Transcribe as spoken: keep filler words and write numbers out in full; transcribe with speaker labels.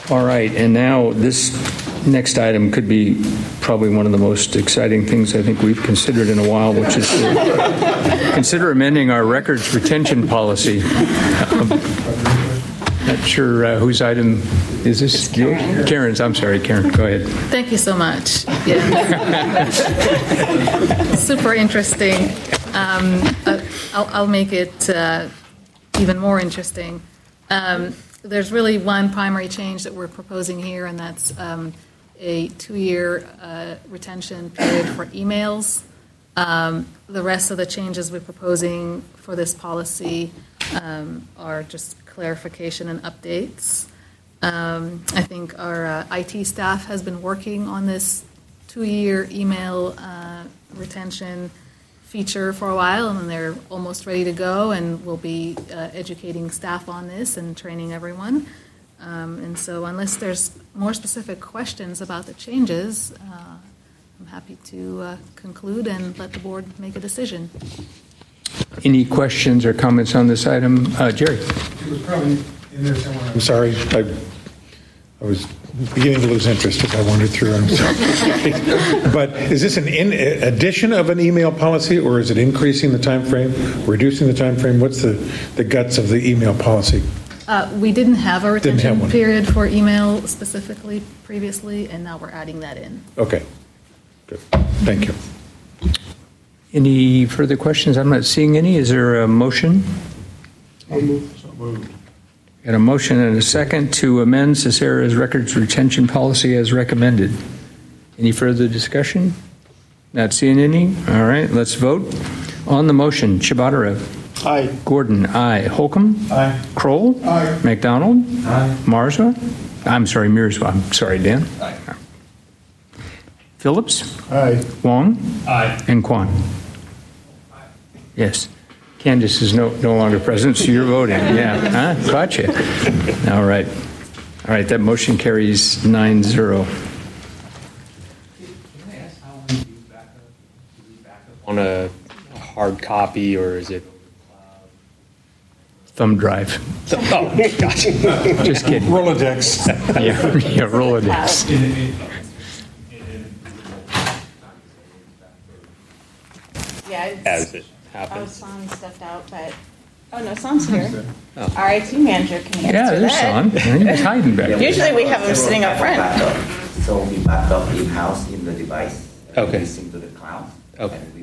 Speaker 1: All right, and now this next item could be probably one of the most exciting things I think we've considered in a while, which is to consider amending our records retention policy. Um, not sure uh, whose item is this?
Speaker 2: Karen.
Speaker 1: Karen's, I'm sorry, Karen, go ahead.
Speaker 2: Thank you so much. Yeah. Super interesting. Um, uh, I'll, I'll make it uh, even more interesting. Um, there's really one primary change that we're proposing here, and that's um, a two-year uh, retention period for emails. Um, the rest of the changes we're proposing for this policy um, are just clarification and updates. Um, I think our uh, I T staff has been working on this two-year email uh, retention feature for a while, and they're almost ready to go, and we'll be uh, educating staff on this and training everyone. Um, and so unless there's more specific questions about the changes, uh, I'm happy to uh, conclude and let the board make a decision.
Speaker 1: Any questions or comments on this item? Uh, Jerry?
Speaker 3: It was probably in there somewhere. I'm sorry. I, I was beginning to lose interest as I wandered through. I'm sorry. But is this an in addition of an email policy, or is it increasing the time frame, reducing the time frame? What's the, the guts of the email policy?
Speaker 2: Uh, we didn't have a
Speaker 3: Didn't have
Speaker 2: retention
Speaker 3: one.
Speaker 2: period for email specifically previously, and now we're adding that in.
Speaker 3: Okay. Good. Thank you.
Speaker 1: Any further questions? I'm not seeing any. Is there a motion?
Speaker 3: So moved. So moved.
Speaker 1: Got a motion and a second to amend Cesara's records retention policy as recommended. Any further discussion? Not seeing any. All right, let's vote. On the motion, Chabatarev.
Speaker 3: Aye.
Speaker 1: Gordon, aye. Holcomb?
Speaker 3: Aye.
Speaker 1: Kroll?
Speaker 3: Aye.
Speaker 1: McDonald?
Speaker 3: Aye.
Speaker 1: Marswa? I'm sorry, Mearswa. I'm sorry, Dan. Aye. Phillips?
Speaker 3: Aye.
Speaker 1: Wong?
Speaker 3: Aye.
Speaker 1: And Kwan? Aye. Yes. Candace is no, no longer present, so you're voting. Yeah. Huh? Gotcha. All right. All right, that motion carries nine zero.
Speaker 4: Can I ask how long do you back up? Do you back up on a a hard copy, or is it?
Speaker 1: Thumb drive.
Speaker 4: Oh, gotcha.
Speaker 1: Just kidding.
Speaker 3: Rolodex.
Speaker 1: Yeah, yeah, Rolodex.
Speaker 5: Yeah, it's,
Speaker 4: As it
Speaker 5: oh,
Speaker 4: happens.
Speaker 5: Son stepped out, but, oh, no, Son's here. Our I T manager can
Speaker 1: Yeah,
Speaker 5: answer
Speaker 1: there's
Speaker 5: that.
Speaker 1: Son. He's hiding back there.
Speaker 5: Usually we have him sitting up front.
Speaker 6: Backup. So we back up in-house in the device. and
Speaker 4: Okay.
Speaker 6: we sync to the cloud.
Speaker 4: Okay.
Speaker 6: And